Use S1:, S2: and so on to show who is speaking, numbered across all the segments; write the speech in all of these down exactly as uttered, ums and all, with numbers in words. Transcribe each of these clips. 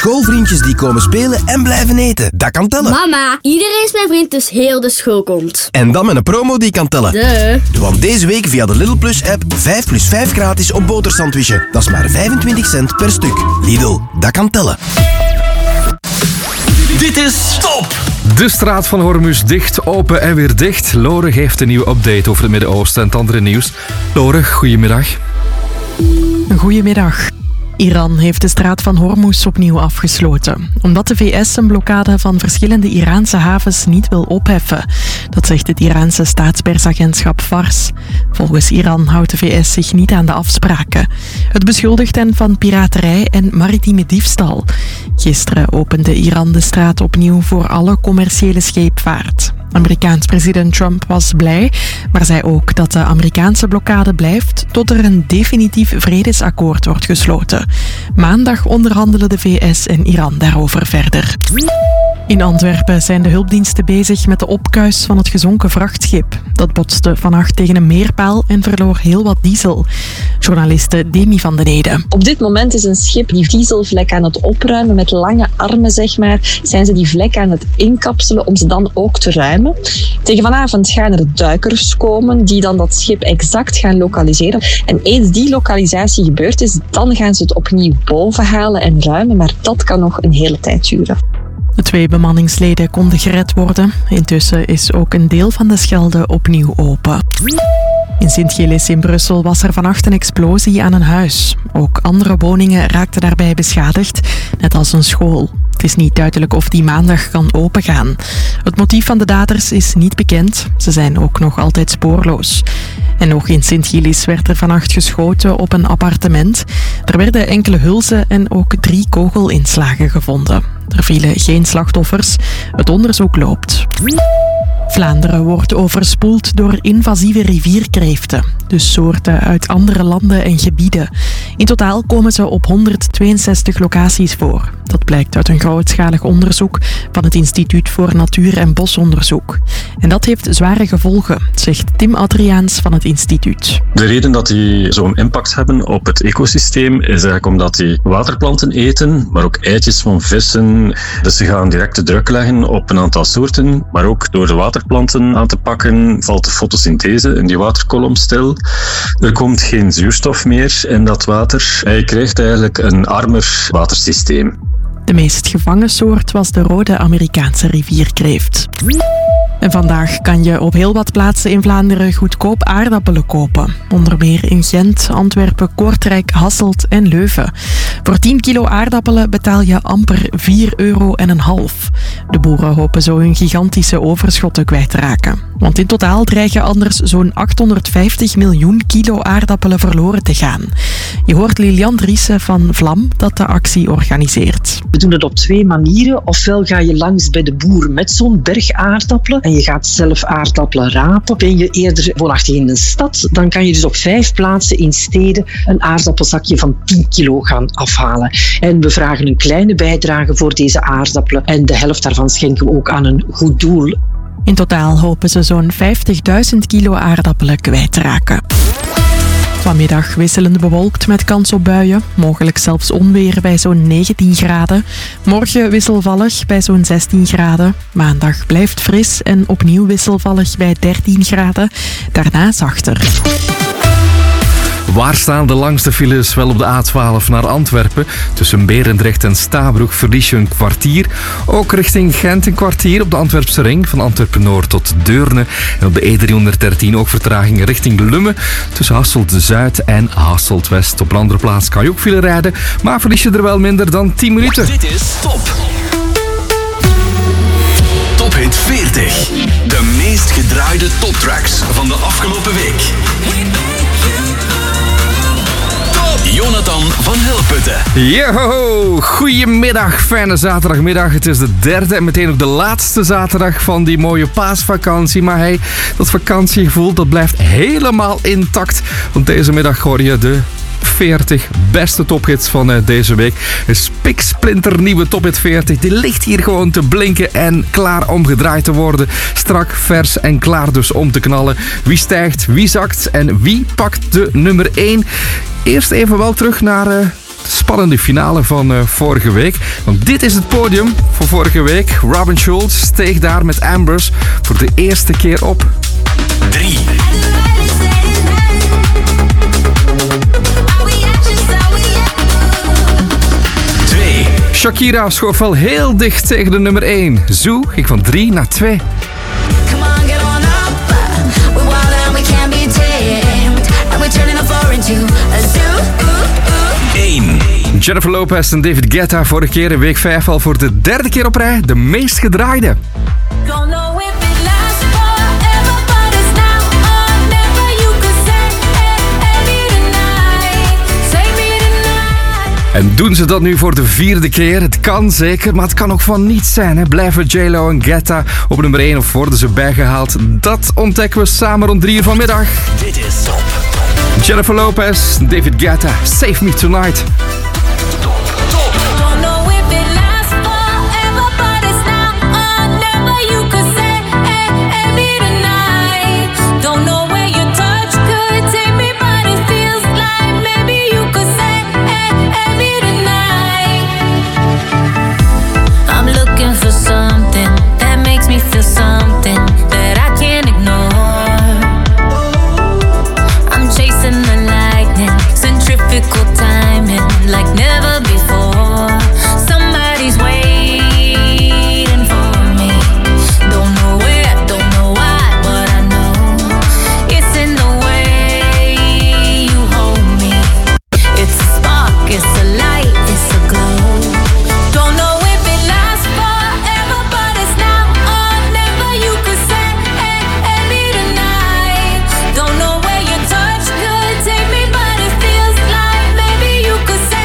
S1: Schoolvriendjes die komen spelen en blijven eten. Dat kan tellen.
S2: Mama, iedereen is mijn vriend, dus heel de school komt.
S1: En dan met een promo die kan tellen.
S2: Duh.
S1: Want deze week via de Lidl Plus app vijf plus vijf gratis op botersandwichen. Dat is maar vijfentwintig cent per stuk. Lidl, dat kan tellen.
S3: Dit is Top!
S4: De straat van Hormuz dicht, open en weer dicht. Lore geeft een nieuwe update over het Midden-Oosten en het andere nieuws. Lore, goedemiddag.
S5: Goedemiddag. Iran heeft de straat van Hormuz opnieuw afgesloten, omdat de V S een blokkade van verschillende Iraanse havens niet wil opheffen. Dat zegt het Iraanse staatspersagentschap Fars. Volgens Iran houdt de V S zich niet aan de afspraken. Het beschuldigt hen van piraterij en maritieme diefstal. Gisteren opende Iran de straat opnieuw voor alle commerciële scheepvaart. Amerikaans president Trump was blij, maar zei ook dat de Amerikaanse blokkade blijft tot er een definitief vredesakkoord wordt gesloten. Maandag onderhandelen de V S en Iran daarover verder. In Antwerpen zijn de hulpdiensten bezig met de opkuis van het gezonken vrachtschip. Dat botste vannacht tegen een meerpaal en verloor heel wat diesel. Journaliste Demi van den Ede.
S6: Op dit moment is een schip die dieselvlek aan het opruimen. Met lange armen, zeg maar, zijn ze die vlek aan het inkapselen om ze dan ook te ruimen. Tegen vanavond gaan er duikers komen die dan dat schip exact gaan lokaliseren. En eens die lokalisatie gebeurd is, dan gaan ze het opnieuw boven halen en ruimen. Maar dat kan nog een hele tijd duren.
S5: De twee bemanningsleden konden gered worden. Intussen is ook een deel van de Schelde opnieuw open. In Sint-Gillis in Brussel was er vannacht een explosie aan een huis. Ook andere woningen raakten daarbij beschadigd, net als een school. Het is niet duidelijk of die maandag kan opengaan. Het motief van de daders is niet bekend. Ze zijn ook nog altijd spoorloos. En nog in Sint-Gillis werd er vannacht geschoten op een appartement. Er werden enkele hulzen en ook drie kogelinslagen gevonden. Er vielen geen slachtoffers. Het onderzoek loopt. Vlaanderen wordt overspoeld door invasieve rivierkreeften, dus soorten uit andere landen en gebieden. In totaal komen ze op honderdtweeënzestig locaties voor. Dat blijkt uit een grootschalig onderzoek van het Instituut voor Natuur- en Bosonderzoek. En dat heeft zware gevolgen, zegt Tim Adriaans van het instituut.
S7: De reden dat die zo'n impact hebben op het ecosysteem is eigenlijk omdat die waterplanten eten, maar ook eitjes van vissen. Dus ze gaan directe druk leggen op een aantal soorten, maar ook door de waterplanten aan te pakken valt de fotosynthese in die waterkolom stil. Er komt geen zuurstof meer in dat water en je krijgt eigenlijk een armer watersysteem.
S5: De meest gevangen soort was de rode Amerikaanse rivierkreeft. En vandaag kan je op heel wat plaatsen in Vlaanderen goedkoop aardappelen kopen. Onder meer in Gent, Antwerpen, Kortrijk, Hasselt en Leuven. Voor tien kilo aardappelen betaal je amper vier euro en een half. De boeren hopen zo hun gigantische overschotten kwijt te raken. Want in totaal dreigen anders zo'n achthonderdvijftig miljoen kilo aardappelen verloren te gaan. Je hoort Lilian Driessen van Vlam dat de actie organiseert.
S8: We doen het op twee manieren. Ofwel ga je langs bij de boer met zo'n berg aardappelen en je gaat zelf aardappelen rapen. Ben je eerder woonachtig in een stad, dan kan je dus op vijf plaatsen in steden een aardappelzakje van tien kilo gaan afhalen. En we vragen een kleine bijdrage voor deze aardappelen en de helft daarvan schenken we ook aan een goed doel.
S5: In totaal hopen ze zo'n vijftigduizend kilo aardappelen kwijt te raken. Vanmiddag wisselend bewolkt met kans op buien. Mogelijk zelfs onweer bij zo'n negentien graden. Morgen wisselvallig bij zo'n zestien graden. Maandag blijft fris en opnieuw wisselvallig bij dertien graden. Daarna zachter.
S4: Waar staan de langste files? Wel op de A twaalf naar Antwerpen. Tussen Berendrecht en Stabroek verlies je een kwartier. Ook richting Gent een kwartier op de Antwerpse ring. Van Antwerpen-Noord tot Deurne. En op de E driehonderddertien ook vertraging richting Lummen. Tussen Hasselt-Zuid en Hasselt-West. Op een andere plaats kan je ook file rijden. Maar verlies je er wel minder dan tien minuten.
S3: Dit is Top. Top Hit veertig. De meest gedraaide toptracks van de afgelopen week. Jonathan van Helputten.
S4: Yo, goedemiddag, fijne zaterdagmiddag. Het is de derde en meteen ook de laatste zaterdag van die mooie paasvakantie. Maar hey, dat vakantiegevoel dat blijft helemaal intact. Want deze middag hoor je de veertig beste tophits van uh, deze week. Een spiksplinternieuwe tophit veertig. Die ligt hier gewoon te blinken en klaar om gedraaid te worden. Strak, vers en klaar dus om te knallen. Wie stijgt, wie zakt en wie pakt de nummer één? Eerst even wel terug naar uh, spannende finale van uh, vorige week. Want dit is het podium voor vorige week. Robin Schulz steeg daar met Ambers voor de eerste keer op.
S3: drie. twee.
S4: Shakira schoof wel heel dicht tegen de nummer één. Zoo ging van drie naar twee.
S3: één.
S4: Jennifer Lopez en David Guetta vorige keer in week vijf al voor de derde keer op rij de meest gedraaide. En doen ze dat nu voor de vierde keer? Het kan zeker, maar het kan ook van niets zijn. Hè? Blijven J Lo en Guetta op nummer één of worden ze bijgehaald? Dat ontdekken we samen rond drie uur vanmiddag.
S3: Dit is Top.
S4: Jennifer Lopez, David Guetta, Save Me Tonight.
S9: Like never before, somebody's waiting for me. Don't know where, don't know why, but I know it's in the way you hold me. It's a spark, it's a light, it's a glow. Don't know if it lasts forever, but it's now or never. You could say, hey, hey, me tonight. Don't know where your touch could take me, but it feels like maybe you could say.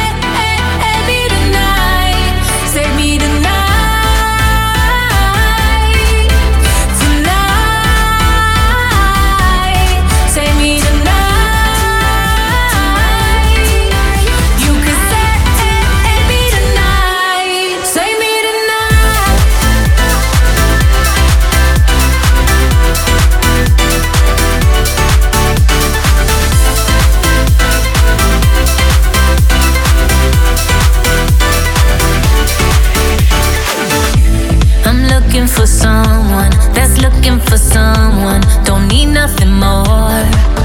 S9: For someone that's looking for someone, don't need nothing more.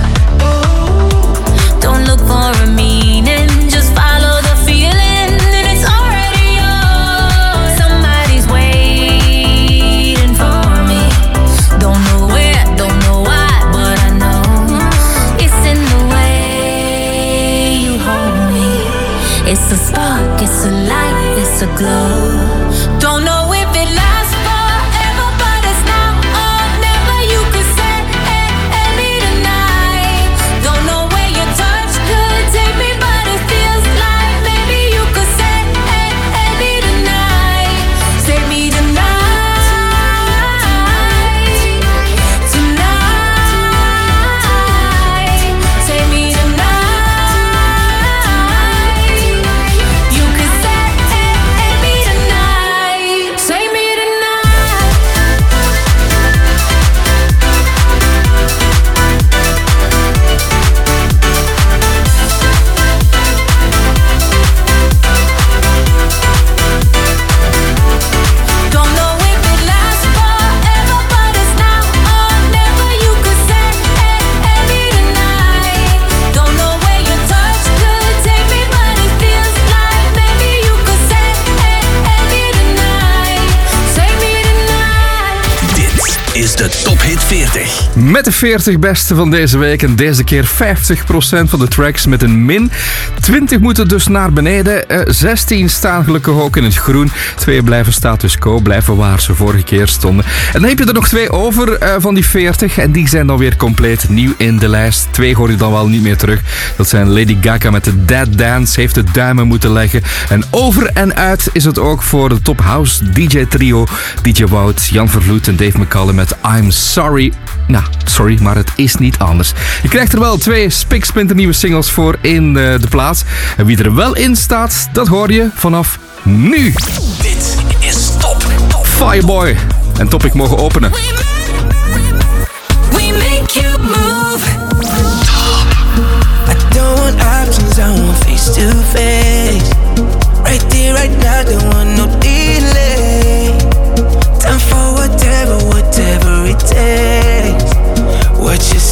S9: Don't look for a meaning, just follow the feeling and it's already yours. Somebody's waiting for me. Don't know where, don't know why, but I know it's in the way you hold me. It's a spark, it's a light, it's a glow. Don't know if it lasts.
S3: De Tophit veertig.
S4: Met de veertig beste van deze week en deze keer vijftig procent van de tracks met een min. twintig moeten dus naar beneden. Uh, zestien staan gelukkig ook in het groen. Twee blijven status quo, blijven waar ze vorige keer stonden. En dan heb je er nog twee over uh, van die veertig en die zijn dan weer compleet nieuw in de lijst. Twee hoor je dan wel niet meer terug. Dat zijn Lady Gaga met de Dead Dance, heeft de duimen moeten leggen. En over en uit is het ook voor de Top House D J trio. D J Wout, Jan Vervloed en Dave McCallum met I'm Sorry. Nou, sorry, maar het is niet anders. Je krijgt er wel twee spiksplinternieuwe singles voor in uh, de plaats. En wie er wel in staat, dat hoor je vanaf nu.
S3: Dit is Top.
S4: Fireboy. En Topic mogen openen.
S9: We make you move.
S10: I don't want options, I want face to face.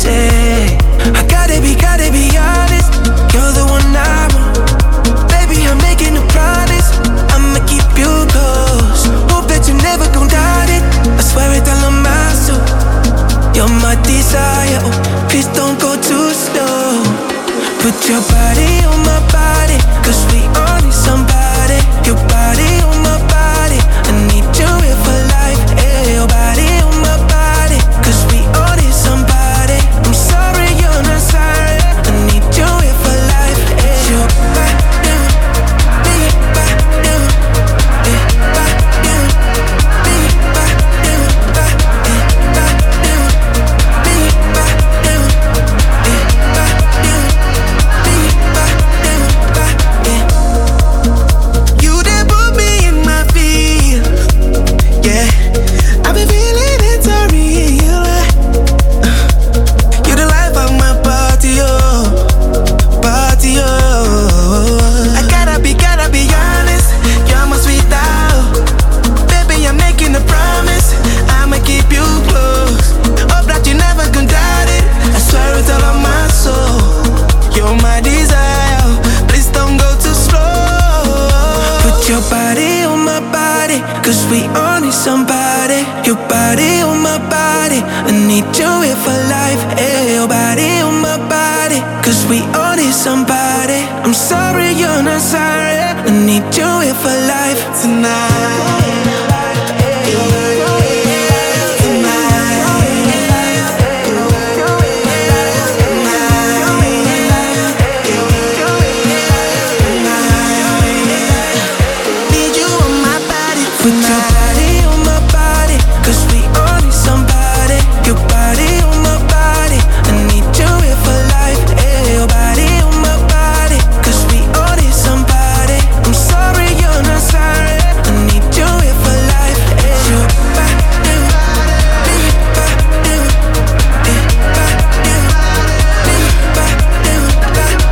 S10: say. I gotta be, gotta be honest, you're the one I want. Baby, I'm making a promise, I'ma keep you close. Hope that you never gon' doubt it, I swear it all on my soul. You're my desire, oh, please don't go too slow. Put your body on my body, cause we all need somebody. Your body on my body, I need you here for life. Hey, your body on my body, cause we all need somebody. I'm sorry you're not sorry, I need you here for life. Hey, your body, me body, eh, body, me body, eh, body, me body, eh, body, me body, eh. You done put me in my feet, yeah. I've been feeling it so real. You the life of my party, oh, party, oh. I gotta be, gotta be honest, you're my sweet out. Baby, I'm making a promise, I'ma keep you close. Hope that you never gon' doubt it, I swear it's all on my soul. You're my desire, please don't go too slow. Put your body on my body, cause we all need somebody. Your body on my body, I need you here for life. Hey, your body on my body, cause we all need somebody. I'm sorry you're not sorry, I need you here for life tonight. Need you on my body tonight. Put your body on my body, cause we all need somebody. Your body on my body, I need you here for life. Hey, your body on my body, cause we all need somebody. I'm sorry you're not sorry, I need you here for life. Hey, your body, me body, eh, body, me body, eh, body, me body,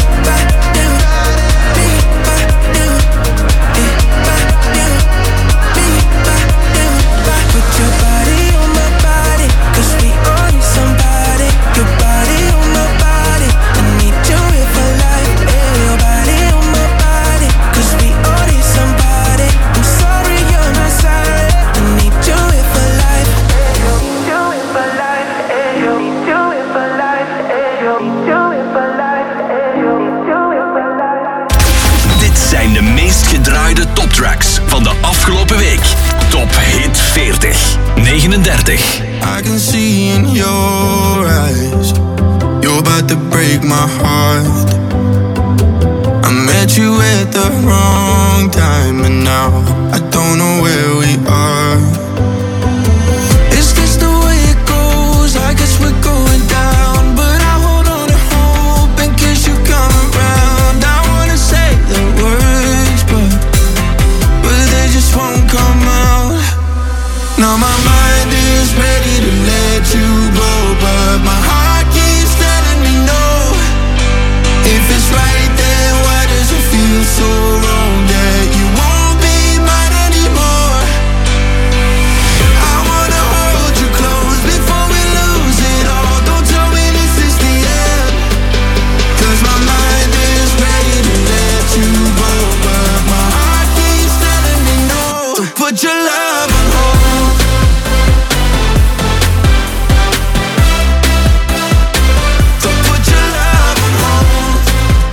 S10: put your body on my body, cause we all need somebody. Your body on my body, I need you here for life. Hey, your body on my body, cause we all need somebody. I'm sorry you're not sorry, I need you here for life. Need you here for life. Need you here for life. Need you here for life. Need you here for life.
S3: Dit zijn de meest gedraaide toptracks van de afgelopen week. Top Hit veertig, negenendertig.
S10: I can see in your eyes, you're about to break my heart. I met you at the wrong time, and now I don't know where we are. Is this the way it goes? I guess we're going down, but I hold on to hope in case you come around. I wanna say the words, but but they just won't come out. Now my mind is ready to let you go, but my heart keeps telling me no. If it's right, then why does it feel so wrong that you won't be mine anymore? I wanna hold you close before we lose it all. Don't tell me this is the end, cause my mind is ready to let you go, but my heart keeps telling me no. So put your love on hold. So put your love on hold.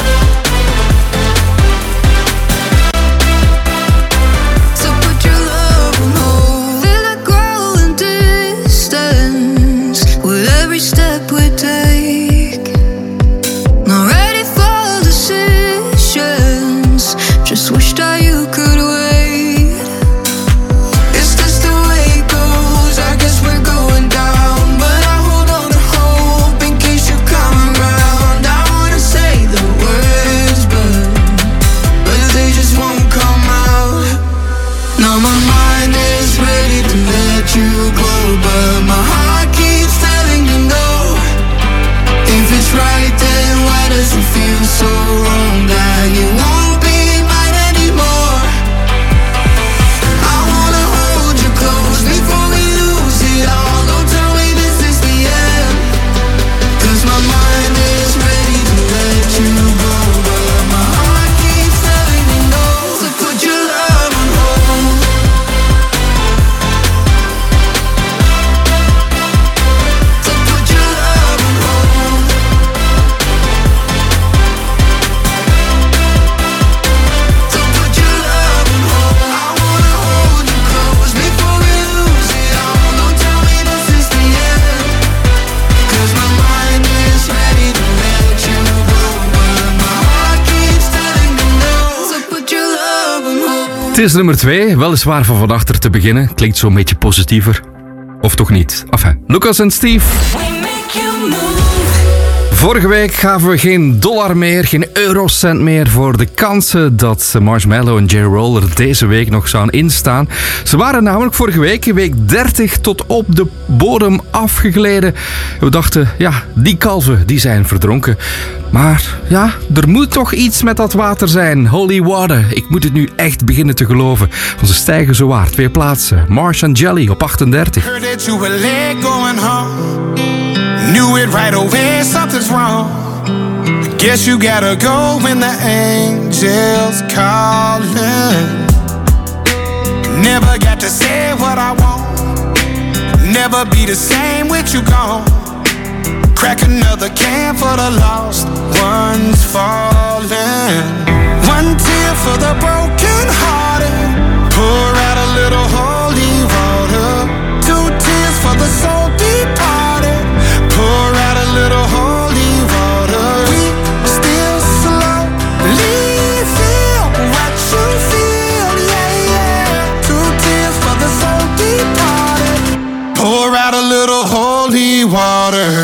S9: So put your love on hold. Feel it growing distance with every step we take. Not ready for decisions, just wish that you could wait. Is this the way it goes? I guess we're going down, but I hold on to hope in case you come around. I wanna say the words, but but they just won't come out. Now my mind is ready to let you go, but my heart keeps telling me no. If it's right, then why does it feel so wrong that you won't be mine anymore? I wanna hold you close before we lose it all. Don't tell me this is the end,
S4: Het is nummer twee, weliswaar van van achter te beginnen. Klinkt zo'n beetje positiever. Of toch niet? Enfin, Lucas en Steve. Vorige week gaven we geen dollar meer, geen eurocent meer voor de kansen dat Marshmello en Jerry Roll er deze week nog zouden instaan. Ze waren namelijk vorige week, in week dertig, tot op de bodem afgegleden. We dachten, ja, die kalven die zijn verdronken. Maar ja, er moet toch iets met dat water zijn. Holy water. Ik moet het nu echt beginnen te geloven. Want ze stijgen zowaar twee plaatsen. Marsh en Jelly op achtendertig.
S10: Heard that you were late going home. Knew it right away, something's wrong. Guess you gotta go when the angels calling. Never got to say what I want. Never be the same with you gone. Crack another can for the lost ones falling. One tear for the broken hearted. Pour out a little holy water. Two tears for the soul departed. Pour out a little holy water. We still slowly feel what you feel, yeah, yeah. Two tears for the soul departed. Pour out a little holy water.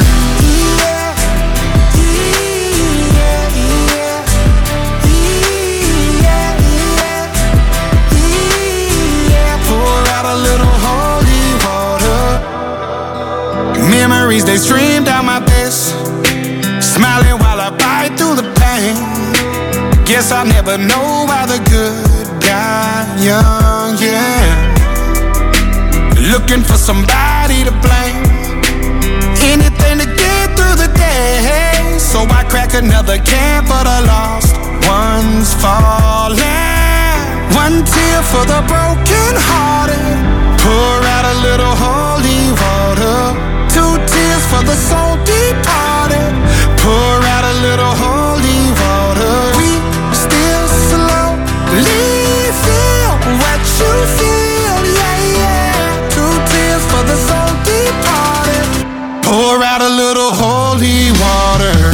S10: Memories, they stream down my face. Smiling while I bite through the pain. Guess I'll never know why the good die young, yeah. Looking for somebody to blame. Anything to get through the day. So I crack another can for the lost ones falling. One tear for the broken hearted. Pour out a little holy water. Two tears for the soul departed. Pour out a little holy water. We still slowly feel what you feel, yeah, yeah. Two tears for the soul departed. Pour out a little holy water.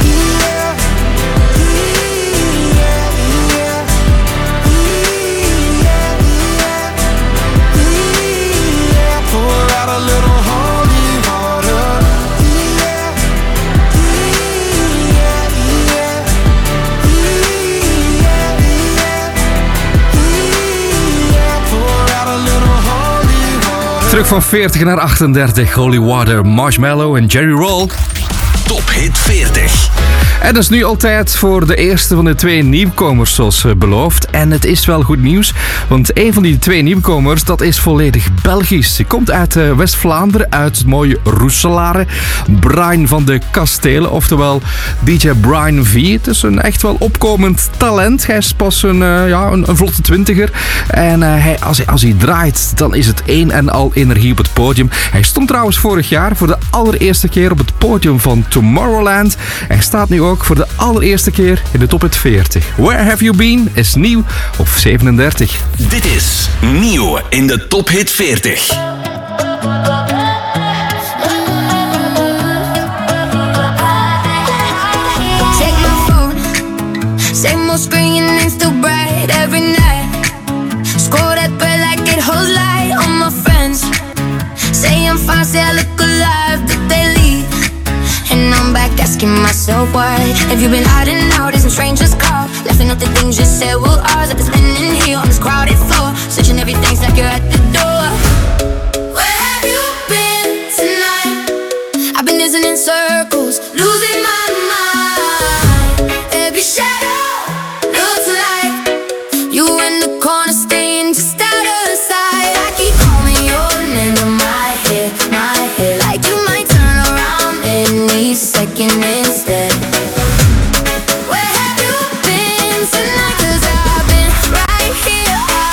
S4: Terug van veertig naar achtendertig. Holy Water, Marshmello en Jerry Roll.
S3: Top Hit veertig.
S4: En dat is nu al tijd voor de eerste van de twee nieuwkomers, zoals beloofd. En het is wel goed nieuws, want een van die twee nieuwkomers, dat is volledig Belgisch. Hij komt uit West-Vlaanderen, uit het mooie Roeselare. Brian van de Kastelen, oftewel D J Brian V. Het is een echt wel opkomend talent. Hij is pas een, uh, ja, een, een vlotte twintiger. En uh, hij, als, hij, als hij draait, dan is het een en al energie op het podium. Hij stond trouwens vorig jaar voor de allereerste keer op het podium van Tomorrowland. Hij staat nu ook voor de allereerste keer in de Top Hit veertig. Where Have You Been is nieuw op zevenendertig.
S3: Dit is nieuw in de Top Hit veertig.
S9: Check my phone, same old screen and still bright every night. Scroll that bread like it holds light on my friends. Say I'm fine, say I look alive, did they leave? And I'm back asking myself why. Have you been hiding out as some strangers call? Laughing at the things you said were ours. I've been spinning here on this crowded floor, searching everything's like you're at the door. Where have you been tonight? I've been dancing in circles, losing my mind. Every shadow looks like you in the corner, staying just out of sight. I keep calling your name in my head, my head, like you might turn around any second instead. Where have you been tonight? 'Cause I've been right here.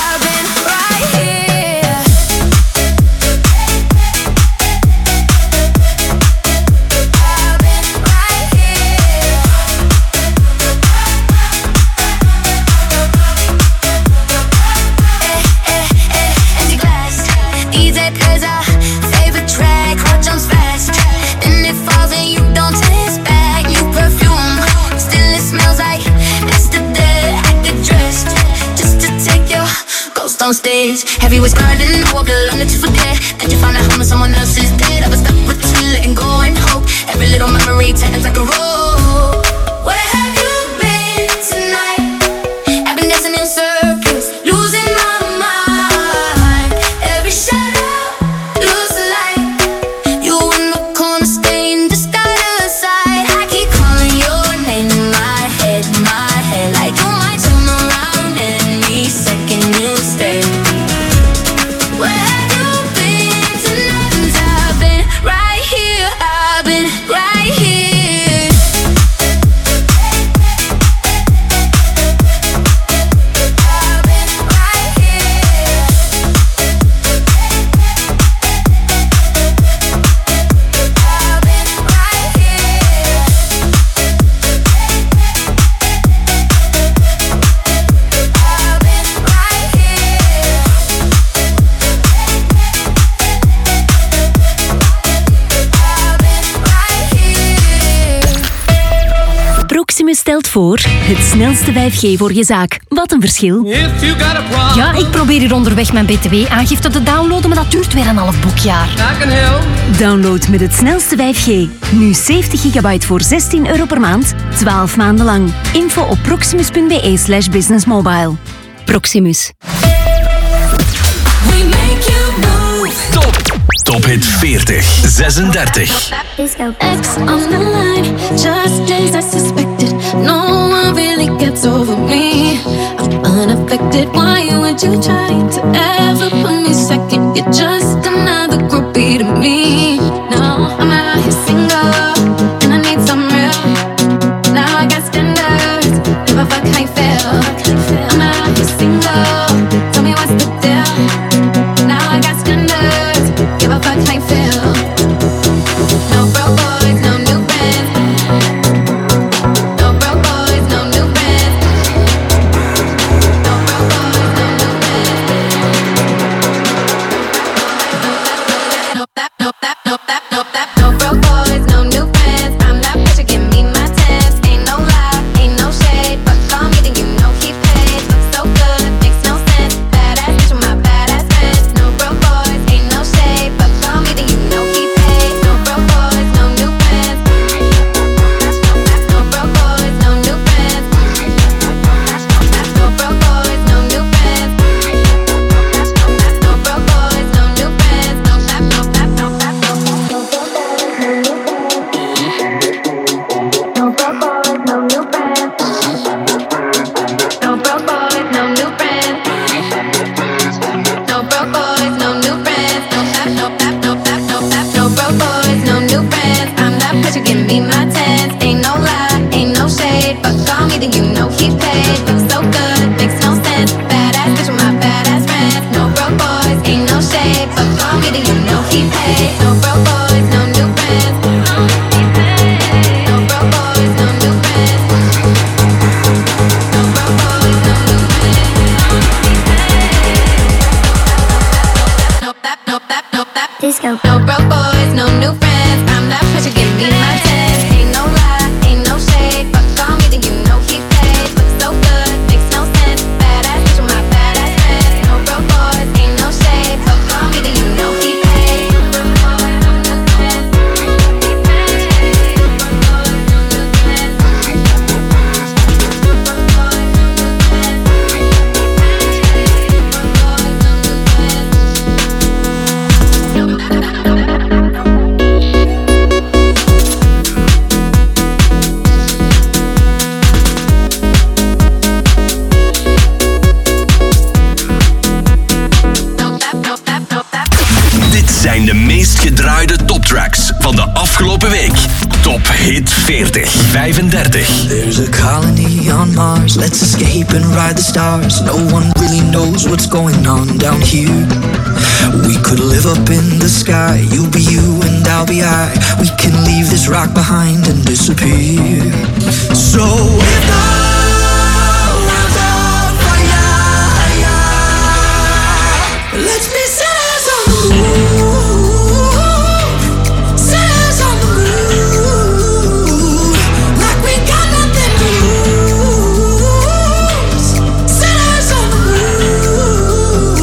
S9: lost on stage. Heavy was garden, I walked along that you forget that you found a home and someone else is dead. I was stuck with you, letting go and hope. Every little memory turns like a roll. Where have you been tonight? I've been dancing in circles, losing my mind. Every shadow, lose the light. You in the corner, staying just out of sight. I keep calling your name in my head, my head. Like you might turn around any second you stay. Where have you been tonight? I've been right here, I've been right here.
S11: Proximus stelt voor het snelste vijf G voor je zaak. Wat een verschil.
S12: Ja, ik probeer hier onderweg mijn B T W-aangifte te downloaden, maar dat duurt weer een half boekjaar.
S11: Download met het snelste vijf G. Nu zeventig gigabyte voor zestien euro per maand, twaalf maanden lang. Info op proximus.be slash businessmobile. Proximus.
S3: Top, top hit veertig, zesendertig.
S9: X on the line, just days I suspected. No one really gets over me. I'm unaffected. Why would you try to ever put me second? You're just another groupie to me. No, I'm out here single, and I need some real. Now I got standards, give a fuck how you feel. I'm out here single, tell me what's the deal. Now I got standards, give a fuck how you feel. No broke boys, no new friends. No broke boys, no new friends. No broke boys, no new friends. No that, no that, no that, no that. No broke boys, no new friends. I'm that bitch, give me my tens. Ain't no lie, ain't no shade, but call me then you know he paid. Looks so good, makes no sense. Badass bitch with my badass friends. No broke boys, ain't no shade, but call me then you know he paid. No broke boys, no new friends. No broke boys, no new friends. No broke boys, no new friends. No broke boys, no new friends. No that, no that, no that, no No broke boys, no new friends. No broke boys, no new friends. No broke boys, no new friends. No that, no that, no that, no that. No broke boys, no new friends. I'm that bitch, you give me my tens. Ain't no lie, ain't no shade, but call me then you know he paid. Looks so good, makes no sense. Badass bitch with my badass friends. No broke boys, ain't no shade, but call me then you know he paid. No broke boys, no new friends. No broke boys, no new friends. No broke boys, no new friends. No that, no that, no that. Disco. No broke boys, no new friends. I'm that bitch, you give me my tens. Ain't no lie, ain't no shade, but call me then you know he paid. Looks so good, makes no sense. Badass bitch with my badass friends. No broke boys, ain't no shade, but call me then you know he paid. No broke boys, no new friends.
S3: Dit zijn de meest gedraaide toptracks van de afgelopen week. Top hit veertig, vijfendertig.
S13: There's a colony on Mars, let's escape and ride the stars. No one really knows what's going on down here. We could live up in the sky, you be you and I'll be I. We can leave this rock behind and disappear. So if the world's on fire, let's be sinners on the roof. Sinners on the roof. Like we got nothing to lose. Sinners on the roof.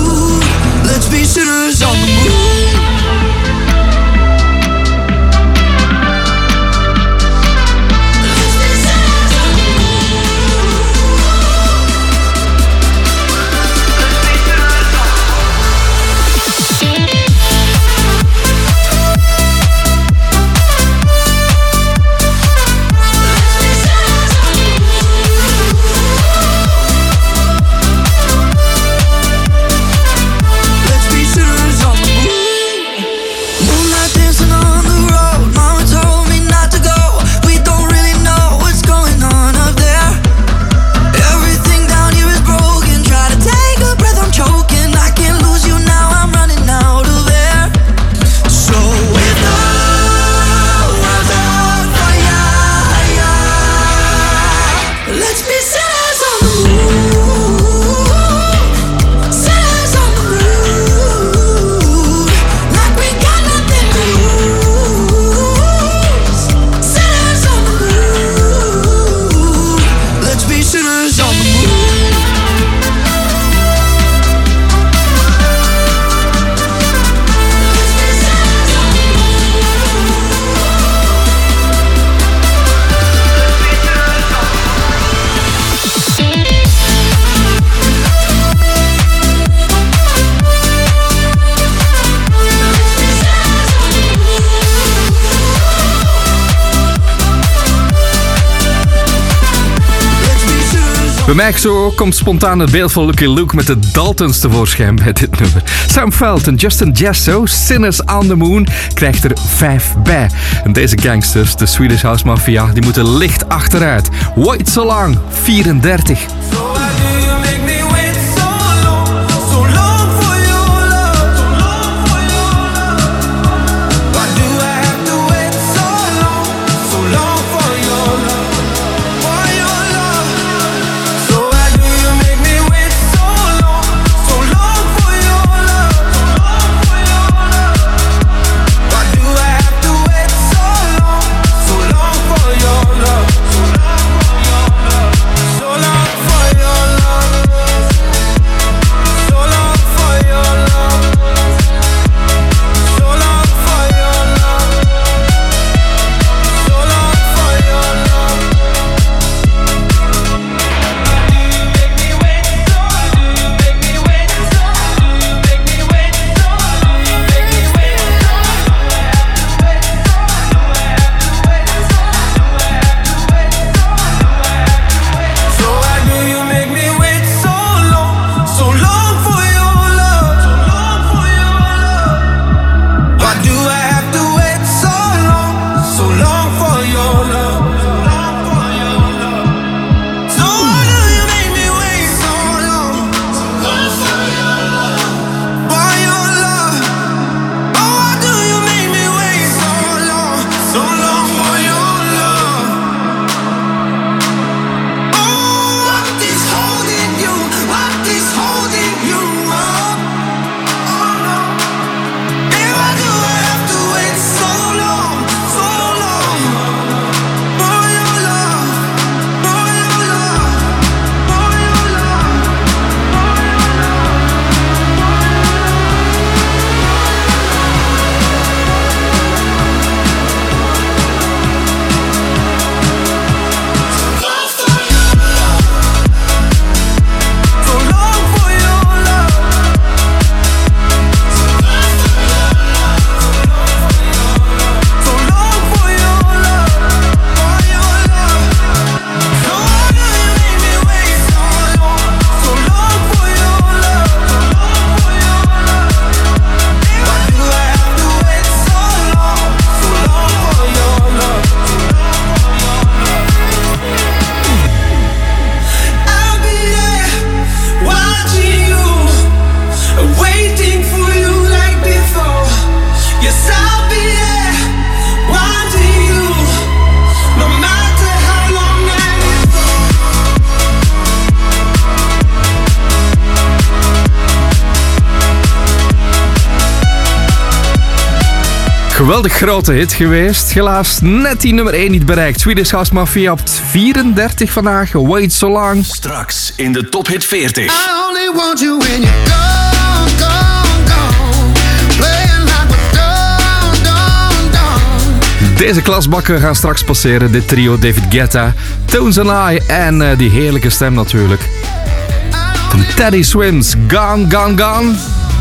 S4: mij zo komt spontaan het beeld van Lucky Luke met de Daltons tevoorschijn bij dit nummer. Sam Veld en Justin Jesso, Sinners on the Moon, krijgt er vijf bij. En deze gangsters, de Swedish House Mafia, die moeten licht achteruit. Wait So Long, vierendertig. Geweldig grote hit geweest. Helaas net die nummer één niet bereikt. Swedish House Mafia op vierendertig vandaag. Wait So Long.
S3: Straks in de Top Hit veertig.
S14: I only want you when you're gone, gone, gone. Playing like we're done, done, done.
S4: Deze klasbakken gaan straks passeren. Dit trio David Guetta, Tones and I en uh, die heerlijke stem natuurlijk. Van Teddy Swims. Gone, Gone, Gone.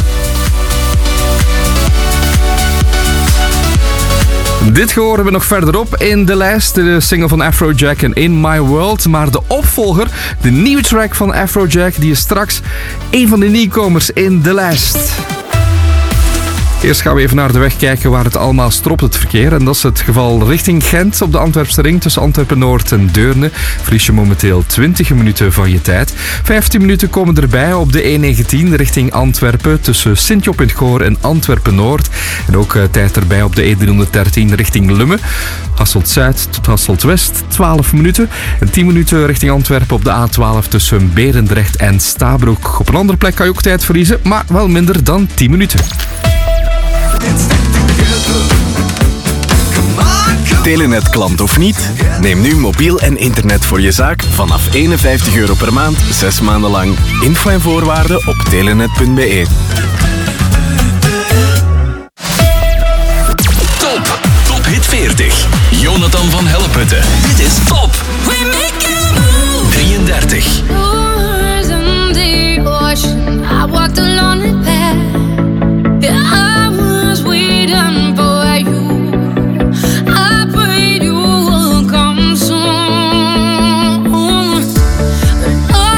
S4: Dit horen we nog verderop in de lijst, de single van Afrojack en In My World. Maar de opvolger, de nieuwe track van Afrojack, die is straks een van de nieuwkomers in de lijst. Eerst gaan we even naar de weg kijken waar het allemaal stropt, het verkeer. En dat is het geval richting Gent op de Antwerpse ring tussen Antwerpen-Noord en Deurne. Verlies je momenteel twintig minuten van je tijd. vijftien minuten komen erbij op de E negentien richting Antwerpen tussen Sint-Job in het Goor en Antwerpen-Noord. En ook uh, tijd erbij op de E driehonderddertien richting Lummen. Hasselt-Zuid tot Hasselt-West, twaalf minuten. En tien minuten richting Antwerpen op de A twaalf tussen Berendrecht en Stabroek. Op een andere plek kan je ook tijd verliezen, maar wel minder dan tien minuten.
S1: Telenet-klant of niet? Neem nu mobiel en internet voor je zaak vanaf eenenvijftig euro per maand, zes maanden lang. Info en voorwaarden op telenet punt b e.
S3: Top, Top Hit veertig. Jonathan van Helleputte. Dit is Top drieëndertig.
S9: I walked along the path. I was waiting for you. I prayed you would come soon. But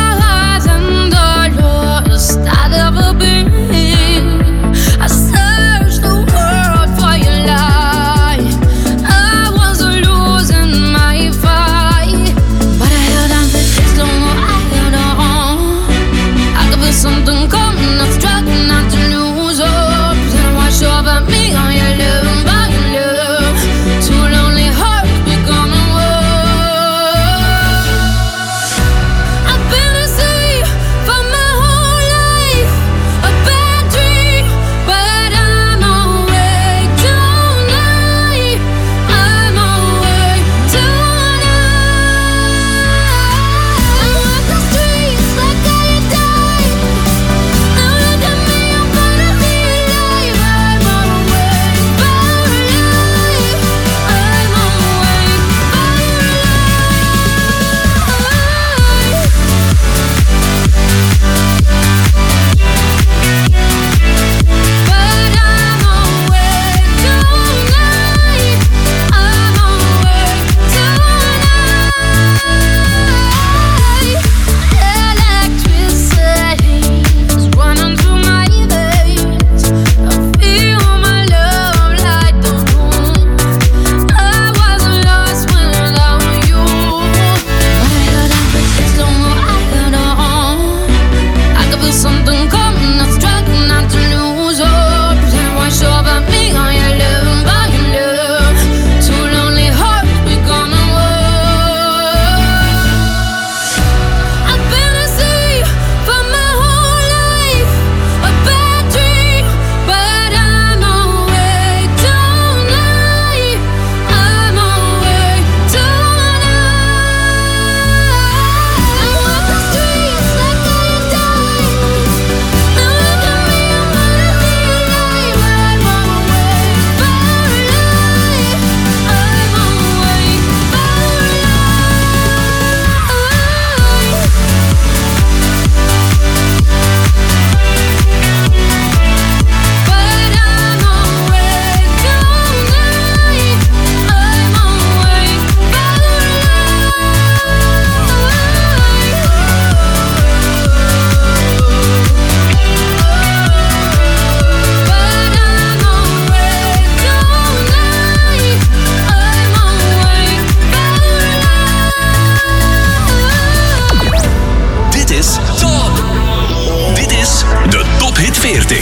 S3: veertig.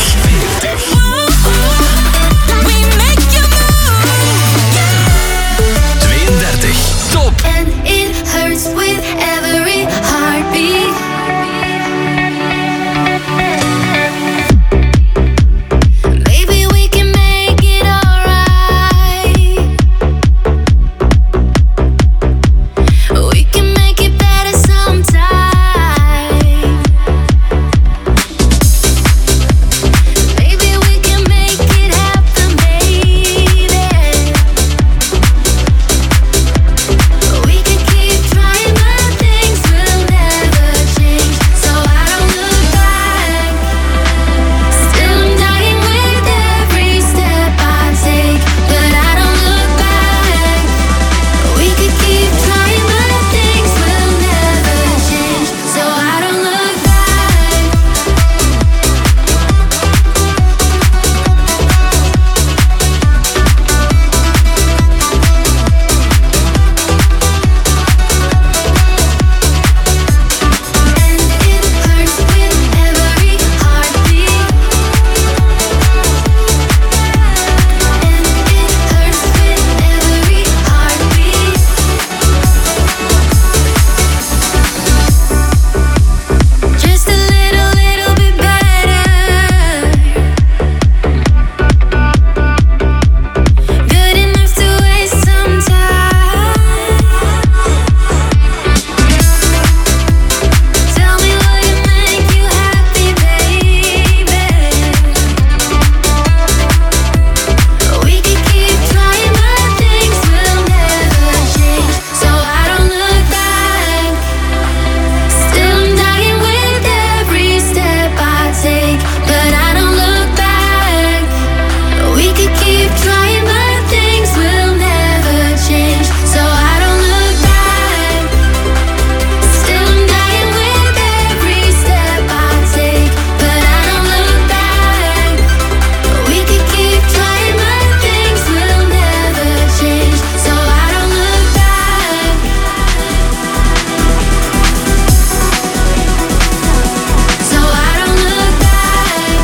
S3: tweeëndertig. Top.
S9: And it hurts with every heartbeat. Maybe we can make it alright. We can make it better sometime. Maybe we can make it happen, baby. We can keep trying, but things will never change. So I don't look back. Still I'm dying with every step I take, but I don't look back. We could keep trying, but things will never change. So I don't look back. And it hurts with every heartbeat. And it hurts with every heartbeat. Just a little, little bit better. Good enough to waste some time. Tell me what it make you happy, baby. We can keep trying, but things will never change. So I don't look back. Still I'm dying with every step I take, but I don't look back. We could keep trying, but things will never change. So I don't look back. Still I'm dying with every step I take, but I don't look back. We could keep trying, but things will never change. So I don't look back. So I don't look back.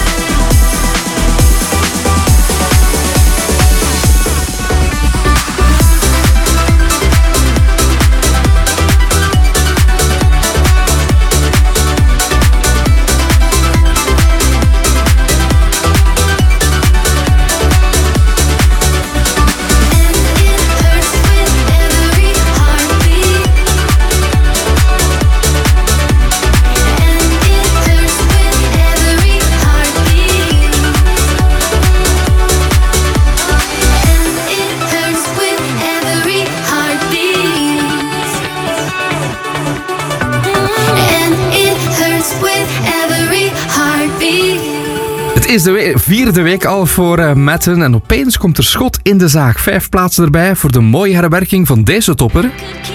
S4: Het is de we- vierde week al voor uh, Matten en opeens komt er schot in de zaak. Vijf plaatsen erbij voor de mooie herwerking van deze topper.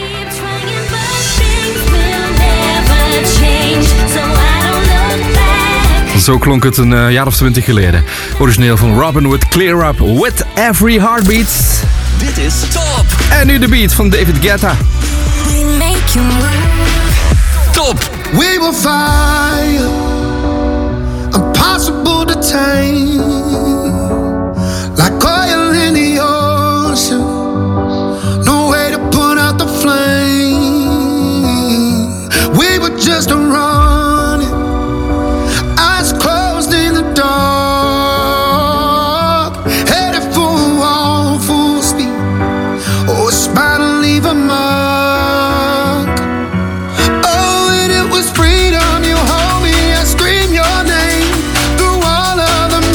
S4: Zo klonk het een uh, jaar of twintig geleden. Origineel van Robin with Clear Up with Every Heartbeat.
S3: Dit is Top.
S4: En nu de beat van David Guetta.
S3: Top.
S14: We will fire, impossible to tame, like oil in the ocean, no way to put out the flame. We were just running, eyes closed in the dark, headed for a wall full speed. Oh, it's about to leave a mark. Oh, and it was freedom. You hold me, I scream your name through all of the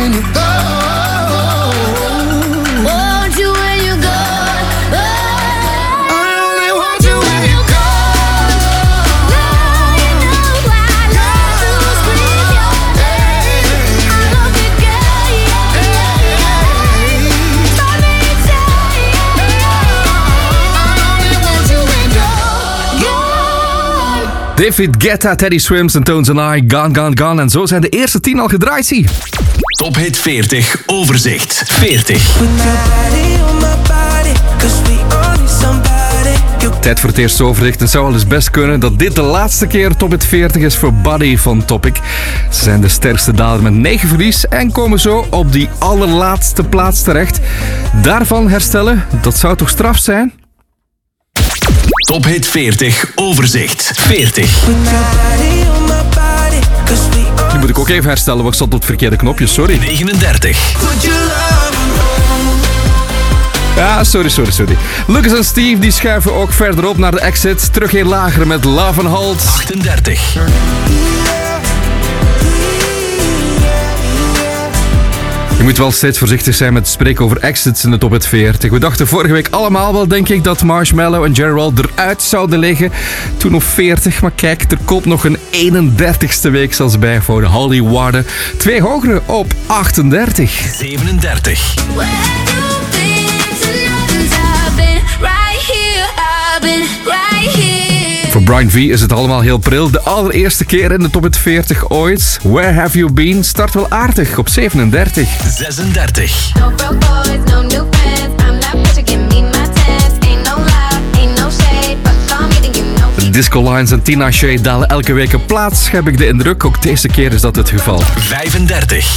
S14: when you go.
S9: Want you when you go.
S14: I only want you when you go.
S9: Now you know I love to squeeze your face. I love it, girl, yeah, yeah, yeah. Let me tell you,
S14: I only want you when you go.
S4: David Guetta, Teddy Swims en Tones and I, Gone, Gone, Gone. En zo zijn de eerste tien al gedraaid, zie.
S3: Tophit veertig overzicht. veertig.
S4: Tijd voor het eerste overzicht. Het zou wel eens best kunnen dat dit de laatste keer Tophit veertig is voor Buddy van Topic. Ze zijn de sterkste daler met negen verlies en komen zo op die allerlaatste plaats terecht. Daarvan herstellen, dat zou toch straf zijn?
S3: Tophit veertig overzicht. veertig.
S4: Nu moet ik ook even herstellen, want ik zat op het verkeerde knopje, sorry.
S3: negenendertig.
S4: Ja, sorry, sorry, sorry. Lucas en Steve die schuiven ook verder op naar de exit. Terug heel lager met Love and Hold.
S3: achtendertig.
S4: Je moet wel steeds voorzichtig zijn met spreken over exits in de Top veertig. We dachten vorige week allemaal wel, denk ik, dat Marshmallow en Gerald eruit zouden liggen. Toen op veertig, maar kijk, er komt nog een eenendertigste week zelfs bij voor de Holly Warden. Twee hogere op achtendertig.
S3: zevenendertig.
S9: where you been tonight? I've been right here, I've been right here.
S4: Voor Brian V is het allemaal heel pril. De allereerste keer in de Top veertig ooit. Where Have You Been start wel aardig op zevenendertig.
S3: zesendertig.
S9: No broke boys, no new friends. I'm not pressure, give me my tens. Ain't no love, ain't no shade, but call me then you know.
S4: Disco Lines en Tina Shea dalen elke week een plaats, heb ik de indruk. Ook deze keer is dat het geval.
S3: vijfendertig.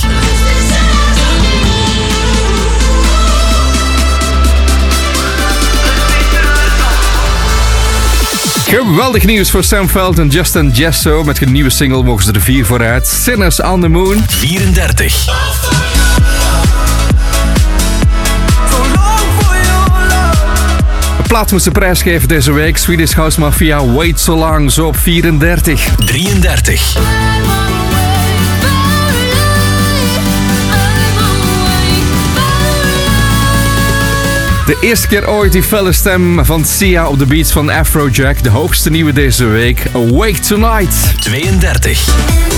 S4: Geweldig nieuws voor Sam Veld en Justin Jesso. Met een nieuwe single mogen ze er vier vooruit. Sinners on the Moon.
S3: vierendertig.
S4: Een plaat moest de prijs geven deze week. Swedish House Mafia, Wait So Long, zo op vierendertig.
S3: drieëndertig.
S4: De eerste keer ooit die felle stem van Sia op de beats van Afrojack. De hoogste nieuwe deze week. Awake Tonight.
S3: tweeëndertig.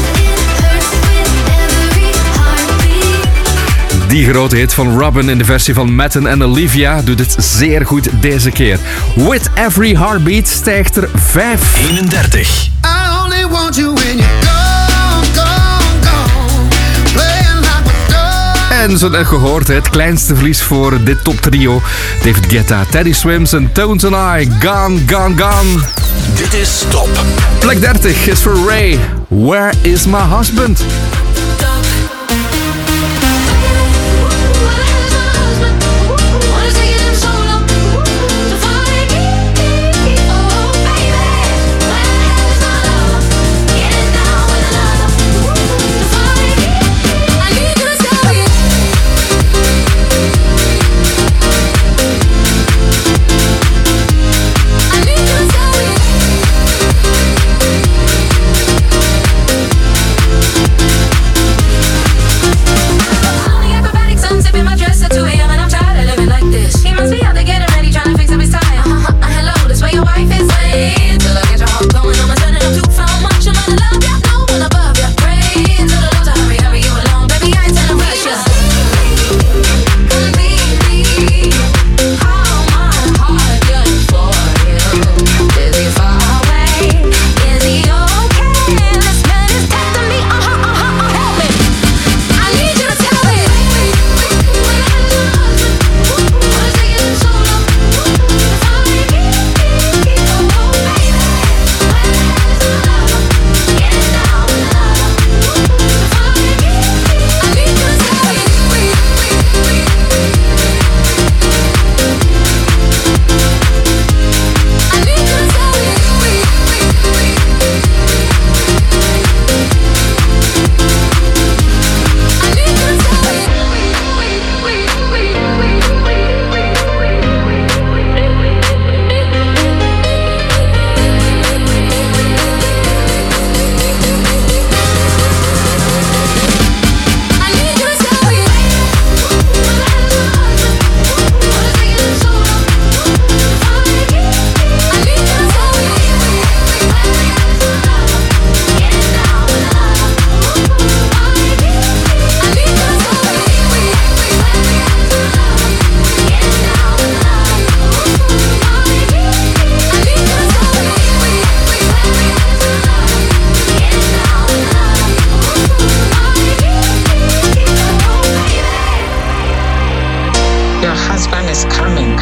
S4: Die grote hit van Robin in de versie van Matten en Olivia doet het zeer goed deze keer. With Every Heartbeat stijgt er vijf.
S3: eenendertig.
S14: I only want you when you go, go, go. Playing like we're done.
S4: En zo net gehoord, het kleinste verlies voor dit toptrio. David Guetta, Teddy Swims en Tones and I. Gone, gone, gone.
S3: Dit is Top.
S4: Plek dertig is voor Ray. Where is my husband?
S13: is coming.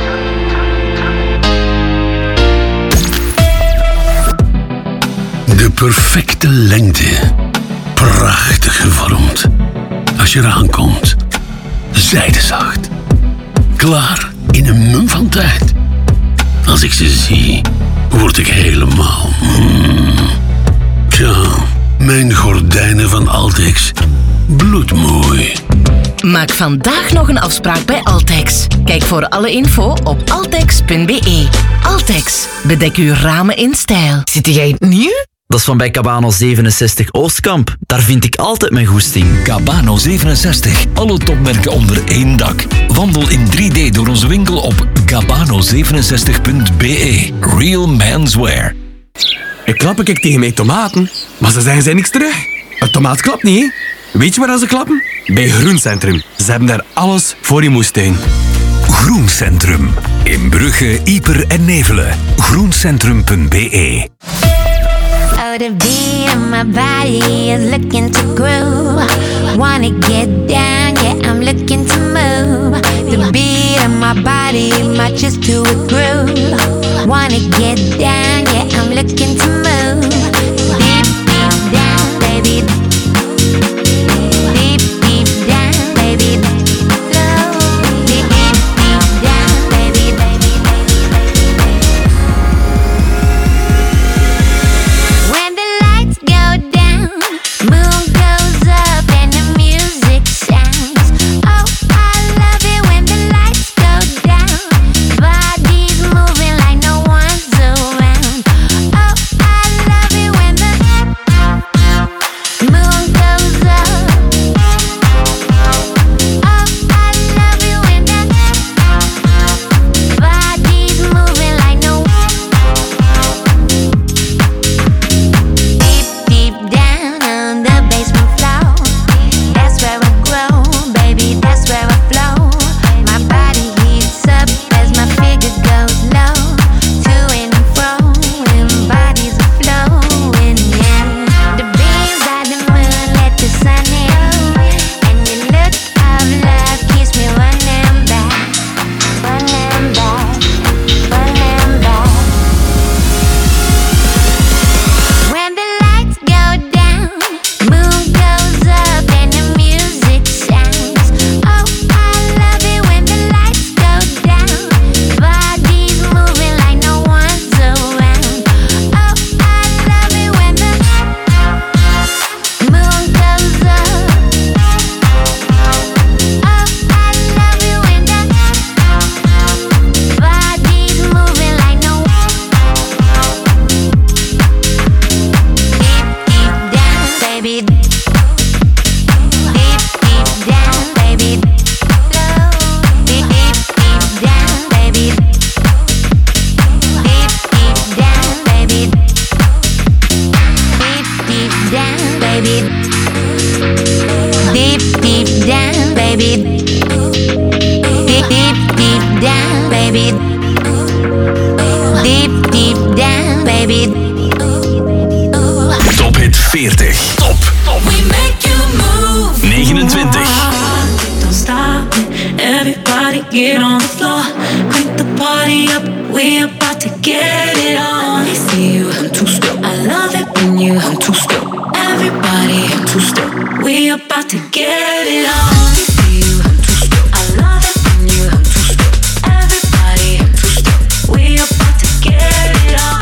S15: De perfecte lengte. Prachtig gevormd. Als je eraan komt. Zijdezacht. Klaar in een mum van tijd. Als ik ze zie, word ik helemaal... Mm. Tja, mijn gordijnen van Altex. Bloedmooi.
S16: Maak vandaag nog een afspraak bij Altex. Kijk voor alle info op altex punt be. Altex, bedek uw ramen in stijl.
S17: Zit jij nieuw? Dat is van bij Cabano zevenenzestig Oostkamp. Daar vind ik altijd mijn goesting.
S3: Cabano zevenenzestig. Alle topmerken onder één dak. Wandel in drie D door onze winkel op cabano zevenenzestig punt be. Real menswear.
S18: Ik klap ik tegen mijn tomaten, maar ze zeggen zij niks terug. Een tomaat klapt niet, hè? Weet je waar ze klappen? Bij Groencentrum. Ze hebben daar alles voor je moestuin.
S3: Groencentrum. In Brugge, Ieper en Nevelen. groencentrum punt be.
S9: Oh, the beat of my body is looking to groove. Wanna get down, yeah, I'm looking to move. The beat of my body matches to a groove. Wanna get down, yeah, I'm looking to move. Deep, deep down, baby. Deep, deep down, baby. Slow. Deep, deep, deep down, baby, baby, baby, baby. When the lights go down, moon goes up and the music sounds. Oh, I love it when the lights go down. Bodies moving like no one's around. Oh, I love it when the moon goes up. Oh, I love it when the bodies moving like no. Deep, deep down on the basement floor. That's where I grow, baby, that's where I flow. My body heats up as my figure goes low. To and fro, and bodies are flowing, yeah. The beams of the moon let the sun in. And the look of love keeps me running back. Running back, running back. When the lights go down, moon goes up and the music sounds. Oh, I love it when the lights go down. Bodies moving like no one's around. Oh, I love it when the moon goes up. Oh, I love it when the bodies moving like no. Deep, deep down, baby. Deep, deep down, baby. Slow. Deep, deep, deep down, baby. Deep, deep down, baby. Deep, deep down, baby. Deep, deep down, baby. Deep, deep, deep down, baby. Deep, deep down, baby.
S3: Top Hit veertig. Top. Top.
S9: We make you move.
S3: negenentwintig.
S19: Don't stop it. Everybody get on the floor. Crank the party up. We about to get it on. I see you, I'm too still. I love it when you, I'm too still. Everybody, I'm too still. We about to get it on. I see you, I'm too still. I love it when you, I'm too still. Everybody, I'm too still. We about to get it on.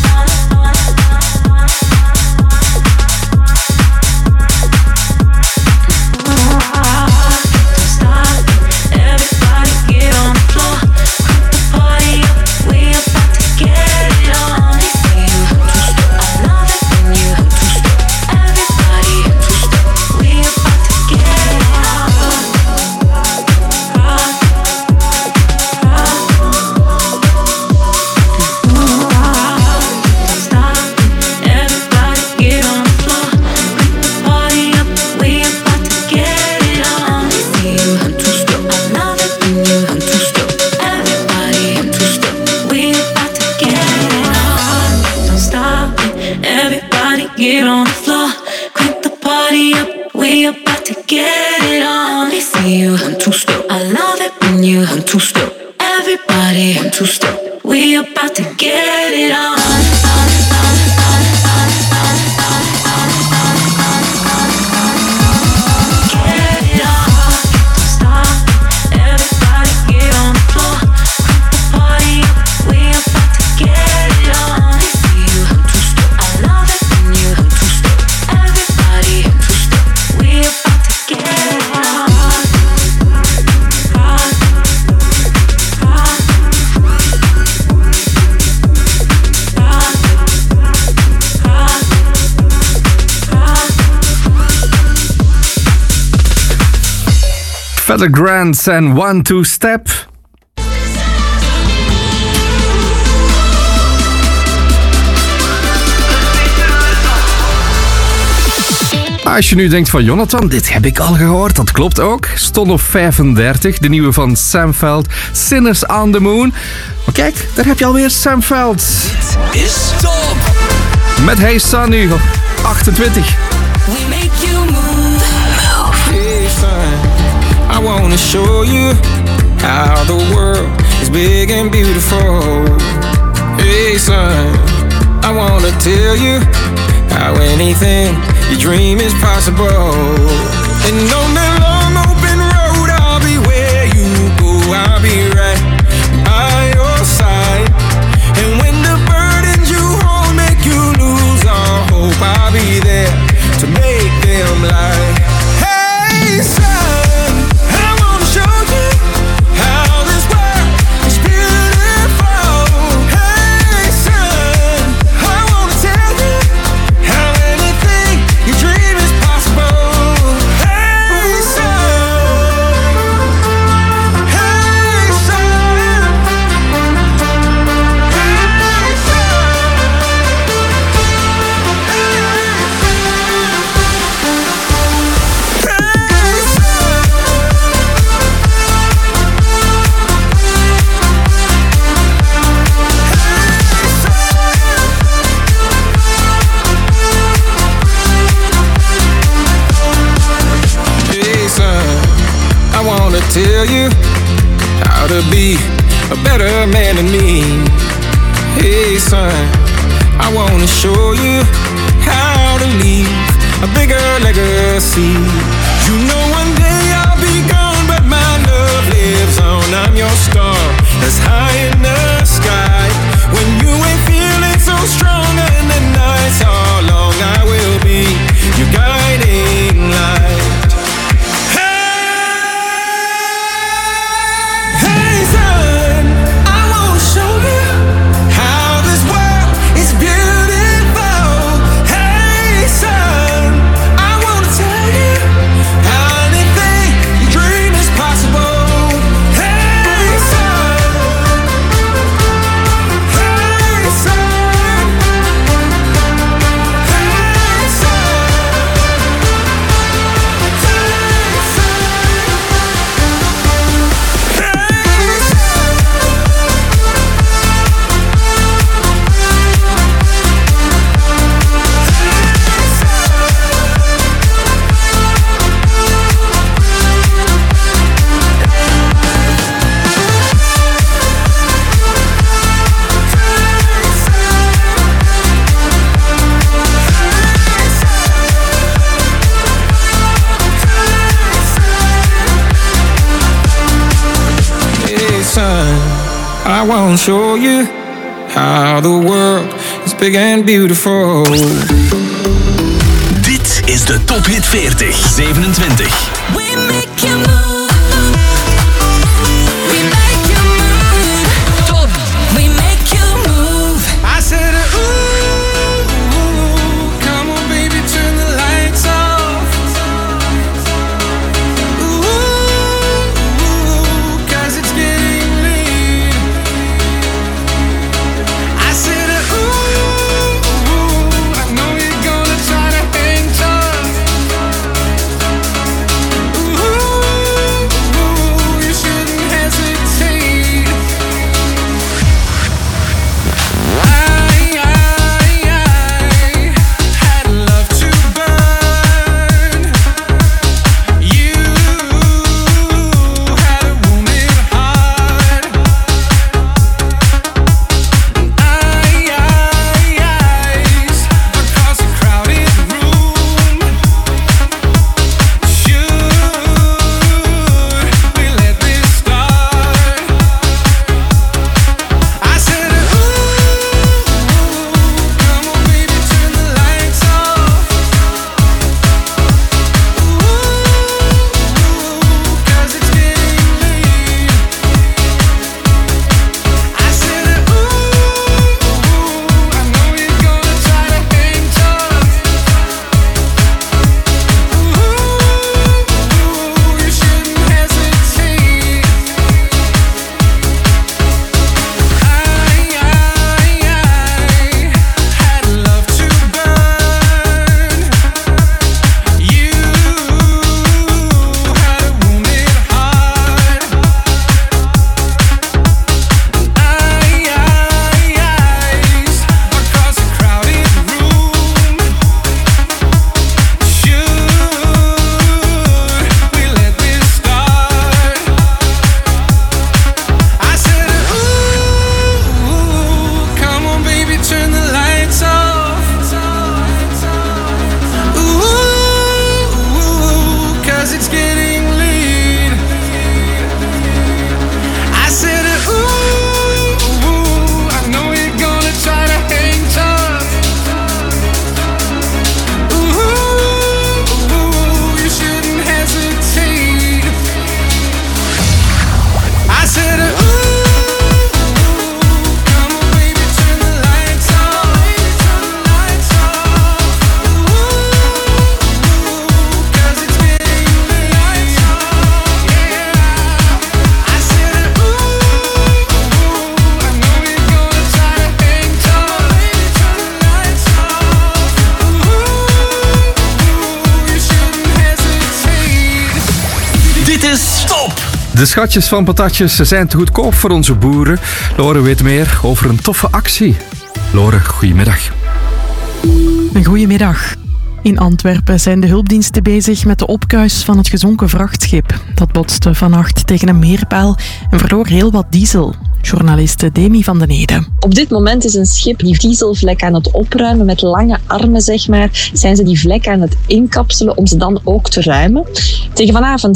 S19: Get on the floor, crank the party up. We about to get it on. I see you, I'm too still. I love it when you, one, two, step. Everybody, one, two, step. We about to get it on.
S4: Feather Grants en One Two Step. Als je nu denkt van Jonathan, dit heb ik al gehoord, dat klopt ook. Stond op vijfendertig, de nieuwe van Sam Veld, Sinners on the Moon. Maar kijk, daar heb je alweer Sam Veld.
S3: Dit is top!
S4: Met Hey Son nu op achtentwintig.
S19: We make you move.
S20: Hey son, I wanna show you how the world is big and beautiful. Hey son, I wanna tell you how anything you dream is possible. And on that long open road, I'll be where you go. I'll be right by your side. And when the burdens you hold make you lose all hope, I'll be there to make them lie. Hey son, I wanna show you how this world is beautiful. Hey son, I wanna tell you how anything you dream is possible. Hey son, hey son, hey Hey son, I wanna tell you how to be a better man than me. Hey son, I wanna show you how to leave a bigger legacy. You know one day I'll be gone, but my love lives on. I'm your star that's high in the sky. When you ain't feeling so strong and the nights are long, I will be your guiding light. Hey son, I wanna show you how this world is beautiful. Hey son, I wanna tell you how anything you dream is possible. Hey son, hey son, hey Hey son, I wanna show you how the world is big and beautiful.
S3: Dit is de Top Hit veertig, zevenentwintig.
S19: We make you move. We make you move. Top. We make you move.
S20: I said, ooh, come on baby, turn the lights off. Ooh, 'cause it's getting late. I said, ooh, I know you're gonna try to hang tough. Ooh,
S3: Dit is Top!
S4: De schatjes van patatjes ze zijn te goedkoop voor onze boeren. Lore weet meer over een toffe actie. Lore, goedemiddag.
S5: Goedemiddag. In Antwerpen zijn de hulpdiensten bezig met de opkuis van het gezonken vrachtschip. Dat botste vannacht tegen een meerpaal en verloor heel wat diesel. Journaliste Demi van den Ede.
S6: Op dit moment is een schip die dieselvlek aan het opruimen. Met lange armen, zeg maar, zijn ze die vlek aan het inkapselen om ze dan ook te ruimen. Tegen vanavond